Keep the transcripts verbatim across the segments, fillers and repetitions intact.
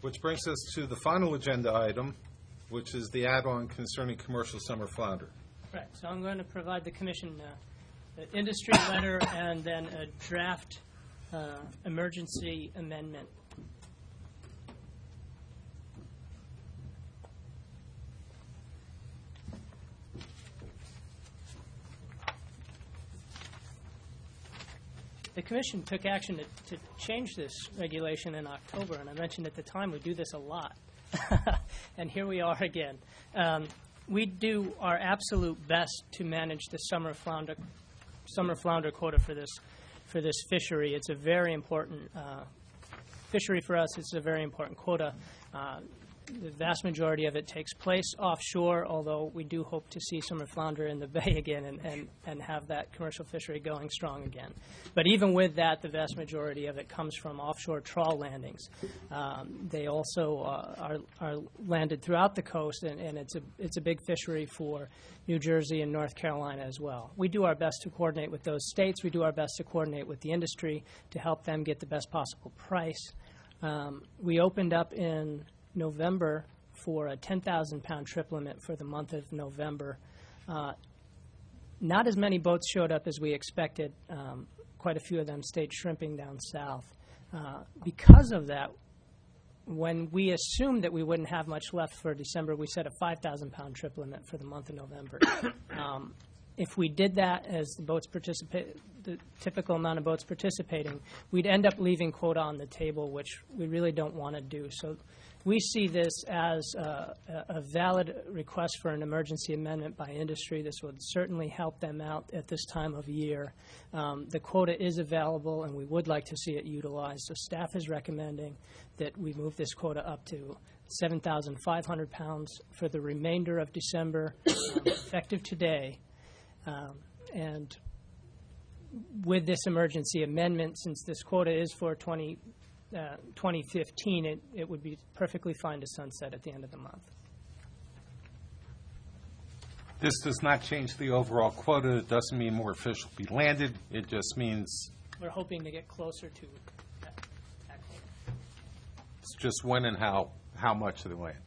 Which brings us to the final agenda item, which is the add-on concerning commercial summer flounder. Right. So I'm going to provide the Commission uh, an industry letter and then a draft uh, emergency amendment. The Commission took action to, to change this regulation in October, and I mentioned at the time we do this a lot. And here we are again. Um, we do our absolute best to manage the summer flounder, summer flounder quota for this, for this fishery. It's a very important uh, fishery for us. It's a very important quota. Uh, The vast majority of it takes place offshore, although we do hope to see summer flounder in the bay again and, and, and have that commercial fishery going strong again. But even with that, the vast majority of it comes from offshore trawl landings. Um, they also uh, are, are landed throughout the coast, and, and it's, a, it's a big fishery for New Jersey and North Carolina as well. We do our best to coordinate with those states. We do our best to coordinate with the industry to help them get the best possible price. Um, we opened up in November for a ten thousand pound trip limit for the month of November. Uh, not as many boats showed up as we expected. Um, quite a few of them stayed shrimping down south. Uh, because of that, when we assumed that we wouldn't have much left for December, we set a five thousand pound trip limit for the month of November. Um, if we did that as the boats participate, the typical amount of boats participating, we'd end up leaving quota on the table, which we really don't want to do. So we see this as a, a valid request for an emergency amendment by industry. This would certainly help them out at this time of year. Um, the quota is available, and we would like to see it utilized. So staff is recommending that we move this quota up to seven thousand five hundred pounds for the remainder of December, um, effective today. Um, and with this emergency amendment, since this quota is for twenty Uh, twenty fifteen, it, it would be perfectly fine to sunset at the end of the month. This does not change the overall quota. It doesn't mean more fish will be landed. It just means We're hoping to get closer to that, that quota. it's just when and how, how much they land.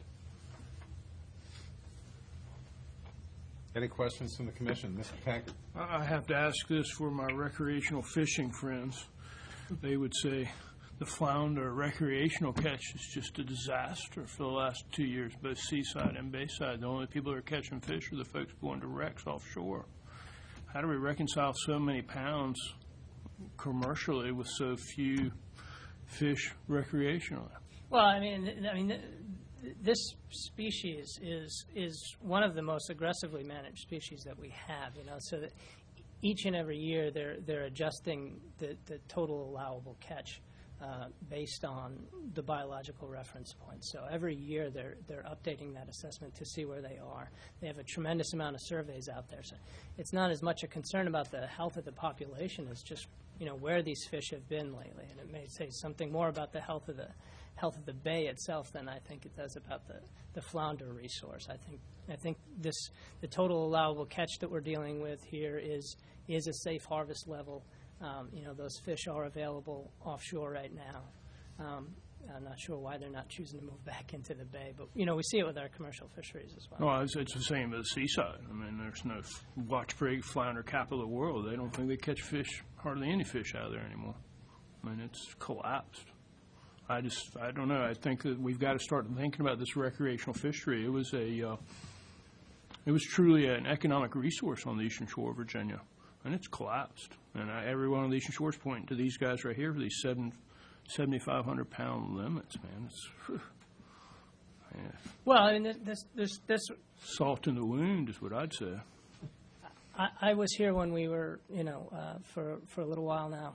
Any questions from the Commission? Mister Taggart? I have to ask this for my recreational fishing friends. They would say the flounder recreational catch is just a disaster for the last two years, both seaside and bayside. The only people that are catching fish are the folks going to wrecks offshore. How do we reconcile so many pounds commercially with so few fish recreationally? Well, I mean, I mean, this species is is one of the most aggressively managed species that we have. You know, so that each and every year they're they're adjusting the the total allowable catch Uh, based on the biological reference point. So every year they're they're updating that assessment to see where they are. They have a tremendous amount of surveys out there. So it's not as much a concern about the health of the population as just, you know, where these fish have been lately. And it may say something more about the health of the health of the bay itself than I think it does about the, the flounder resource. I think I think this the total allowable catch that we're dealing with here is is a safe harvest level. Um, you know, those fish are available offshore right now. Um, I'm not sure why they're not choosing to move back into the bay, but, you know, we see it with our commercial fisheries as well. No, it's, it's the same as the seaside. I mean, there's no watch brig flounder capital of the world. They don't think they catch fish, hardly any fish out of there anymore. I mean, it's collapsed. I just, I don't know. I think that we've got to start thinking about this recreational fishery. It was a, uh, it was truly an economic resource on the eastern shore of Virginia. And it's collapsed. And I, every one of the Eastern Shore's pointing to these guys right here for these seven, seventy-five hundred pound limits, man. It's, whew, yeah. Well, I mean, this, this, this. Salt in the wound is what I'd say. I, I was here when we were, you know, uh, for for a little while now.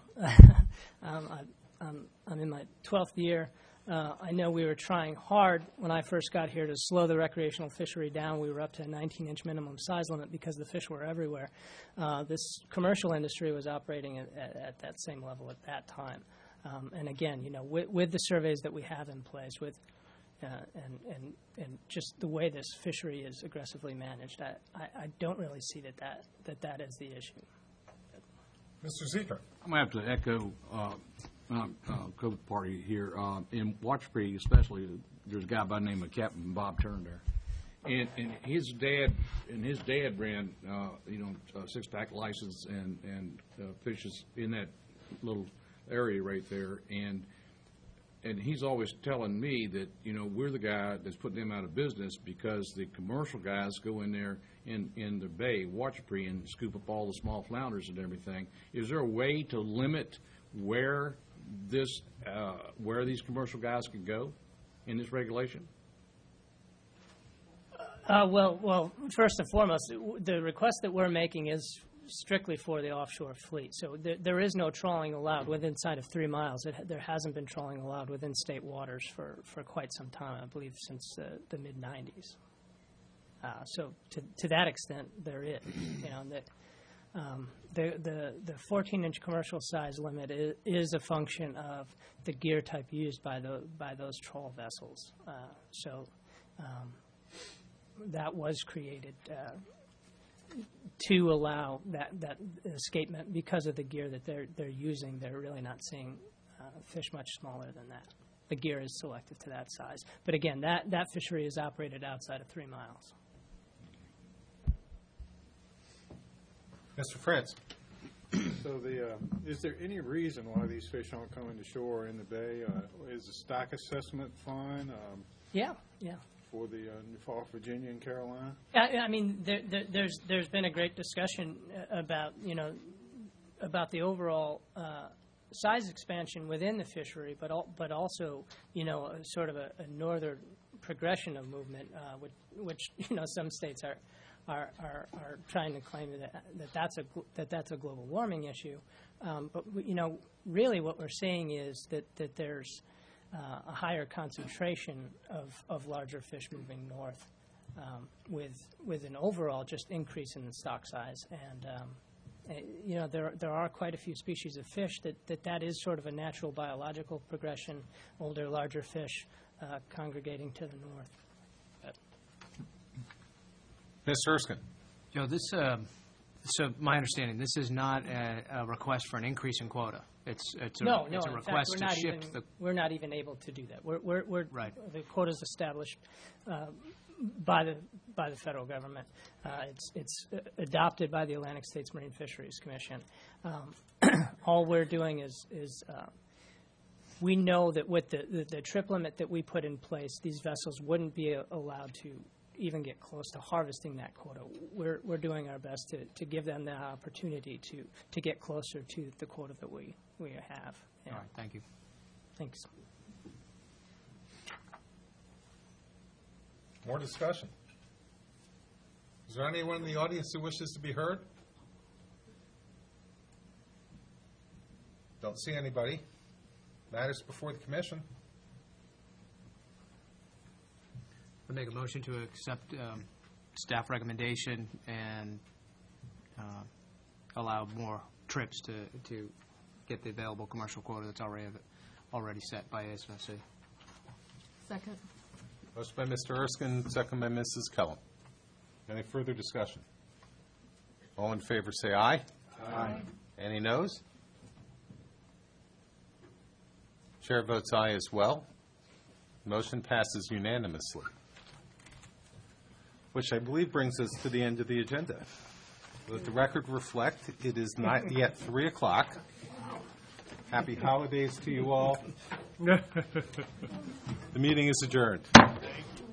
um, I, I'm, I'm in my twelfth year. Uh, I know we were trying hard when I first got here to slow the recreational fishery down. We were up to a nineteen inch minimum size limit because the fish were everywhere. Uh, this commercial industry was operating at, at, at that same level at that time. Um, and again, you know, with, with the surveys that we have in place, with uh, and, and and just the way this fishery is aggressively managed, I, I, I don't really see that that, that that is the issue. Mister Zeker? I'm going to have to echo uh, um, uh, COVID party here. Uh, in Watch Creek especially, there's a guy by the name of Captain Bob Turner there. And, and his dad, and his dad ran, uh, you know, a six-pack license and, and uh, fishes in that little area right there. And and he's always telling me that, you know, we're the guy that's putting them out of business because the commercial guys go in there in, in the bay, Watch Creek, and scoop up all the small flounders and everything. Is there a way to limit where this, uh, where these commercial guys can go in this regulation? Uh, well, well, first and foremost, the request that we're making is strictly for the offshore fleet. So there, there is no trawling allowed within inside of three miles. It, there hasn't been trawling allowed within state waters for, for quite some time, I believe since uh, the mid nineties. Uh, so to, to that extent, there is. You know, that um, the the the fourteen inch commercial size limit is, is a function of the gear type used by the by those trawl vessels. Uh, so. Um, that was created uh, to allow that, that escapement because of the gear that they're they're using. They're really not seeing uh, fish much smaller than that. The gear is selective to that size. But again, that, that fishery is operated outside of three miles. Mister Fritz? So the, uh, is there any reason why these fish aren't coming to shore in the bay? Uh, is the stock assessment fine um, Yeah, yeah. for the uh, New Falls, Virginia, and Carolina? I, I mean, there, there, there's there's been a great discussion about you know about the overall uh, size expansion within the fishery, but al- but also you know a, sort of a, a northern progression of movement, uh, which, which you know some states are are, are, are trying to claim that, that that's a gl- that that's a global warming issue. Um, but we, you know, really, what we're seeing is that that there's Uh, a higher concentration of, of larger fish moving north, um, with with an overall just increase in the stock size. And um, uh, you know there there are quite a few species of fish that, that that is sort of a natural biological progression. Older, larger fish uh, congregating to the north. But Miz Erskine? Joe, this. Uh, so my understanding, this is not a, a request for an increase in quota. It's it's a, no, no. it's a in request fact, we're to not shift even, the. We're not even able to do that. We're we're, we're Right. The quota is established uh, by the by the federal government. Uh, it's it's uh, adopted by the Atlantic States Marine Fisheries Commission. Um, all we're doing is is uh, we know that with the, the the trip limit that we put in place, these vessels wouldn't be a, allowed to even get close to harvesting that quota. We're we're doing our best to, to give them the opportunity to, to get closer to the quota that we, we have. Yeah. All right, thank you. Thanks. More discussion. Is there anyone in the audience who wishes to be heard? Don't see anybody. Matters before the commission. I make a motion to accept um, staff recommendation and uh, allow more trips to to get the available commercial quota that's already already set by A S F C. Second. Motion by Mister Erskine, second by Missus Kellum. Any further discussion? All in favor say aye. Aye. Any noes? Chair votes aye as well. Motion passes unanimously, which I believe brings us to the end of the agenda. Let the record reflect it is not yet three o'clock. Happy holidays to you all. The meeting is adjourned.